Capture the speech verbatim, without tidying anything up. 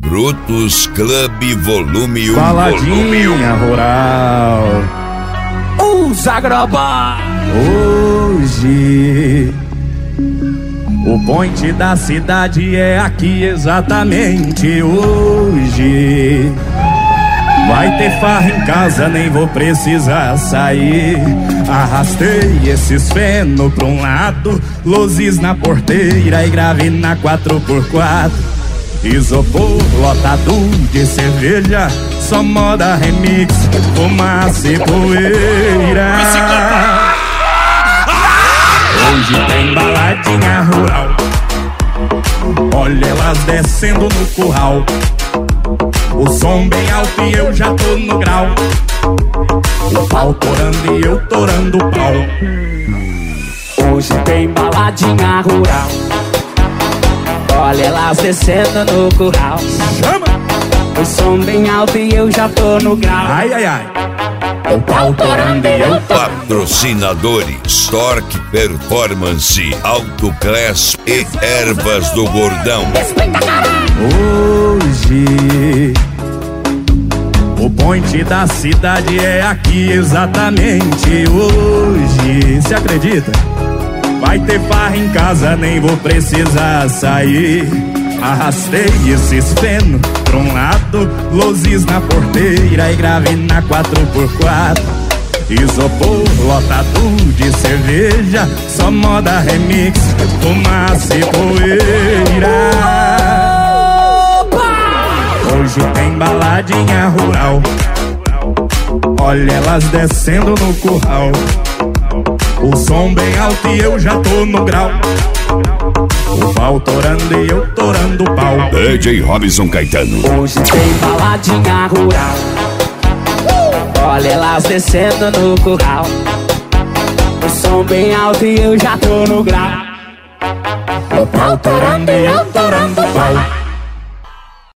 Brutus Club Volume um. Baladinha rural. Os Agroboy. Hoje o point da cidade é aqui exatamente hoje. Vai ter farra em casa, nem vou precisar sair. Arrastei esses feno pra um lado, luzes na porteira e grave na quatro por quatro. Isopor lotado de cerveja, só moda remix, fumaça e poeira. Hoje tem baladinha rural, olha elas descendo no curral. O som bem alto e eu já tô no grau. O pau torando e eu torando o pau. Hoje tem baladinha rural, olha elas descendo no curral. Chama! O som bem alto e eu já tô no grau. Ai, ai, ai. O pau torando e eu tô. Patrocinadores: Torque Performance, Autoclass e Ervas do Gordão. Hoje o point da cidade é aqui exatamente hoje. Se acredita? Vai ter farra em casa, nem vou precisar sair. Arrastei esses feno pra um lado, luzes na porteira e grave na quatro por quatro. Isopor lotado de cerveja, só moda remix, fumaça e poeira. Hoje tem baladinha rural, olha elas descendo no curral. O som bem alto e eu já tô no grau. O pau torando e eu torando o pau. D J Robson Caetano. Hoje tem baladinha rural, olha elas descendo no curral. O som bem alto e eu já tô no grau. O pau torando e eu torando o pau.